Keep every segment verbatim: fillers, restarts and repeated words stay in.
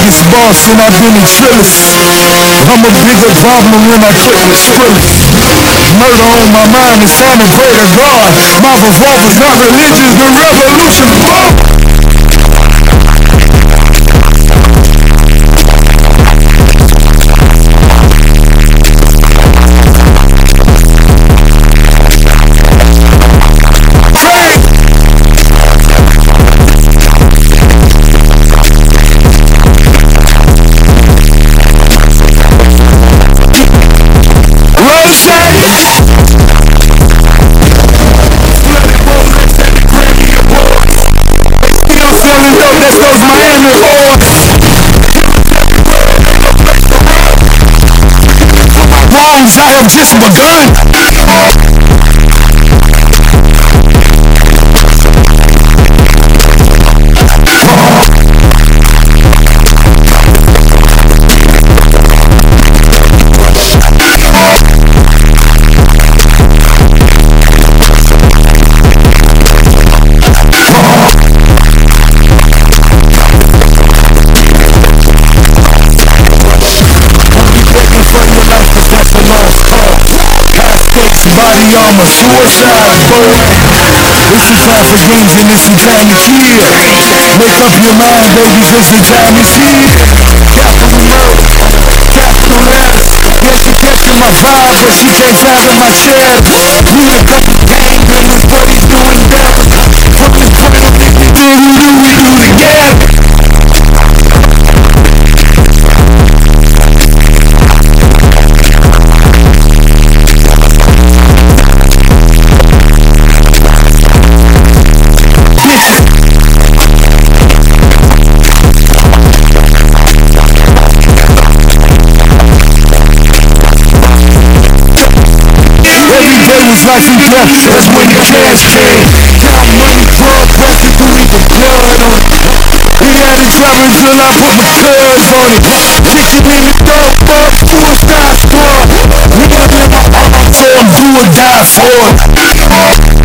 biggest boss and I've been the trillest. I'm a bigger problem when I put the trillest. Murder on my mind, it's time to pray to God. My revolver's not religious, the revolution born. That's those Miami boys. Wrongs, I have just begun. Body armor, suicide, boy. It's the time for games and it's the time to kill. Make up your mind, baby, cause the time is here. Capital murder, capital letters. Yes, you're catching my vibe, but she can't fathom my chair. We are coming gang, and this body's doing better. From this point on, we do, we do, we do together. It's life and death, that's when the cash came. Count money, drug pressing to leave the blood on it. We had it driving till I put my cuz on it. Kicking in the dope, fuck, suicide squad. We got in my arm, so I'm do or die for it.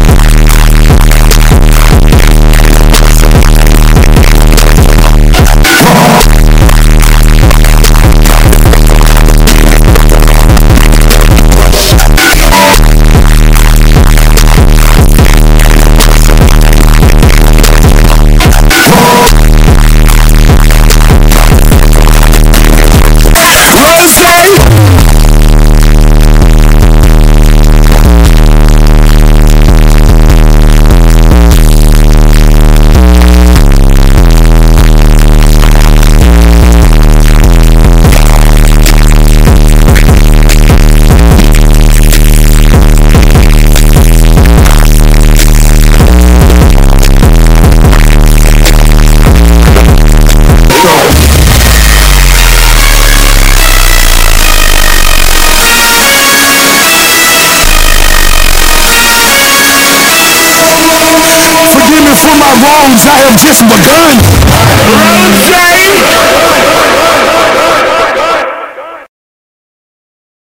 Forgive me for my wrongs, I have just begun. Rose!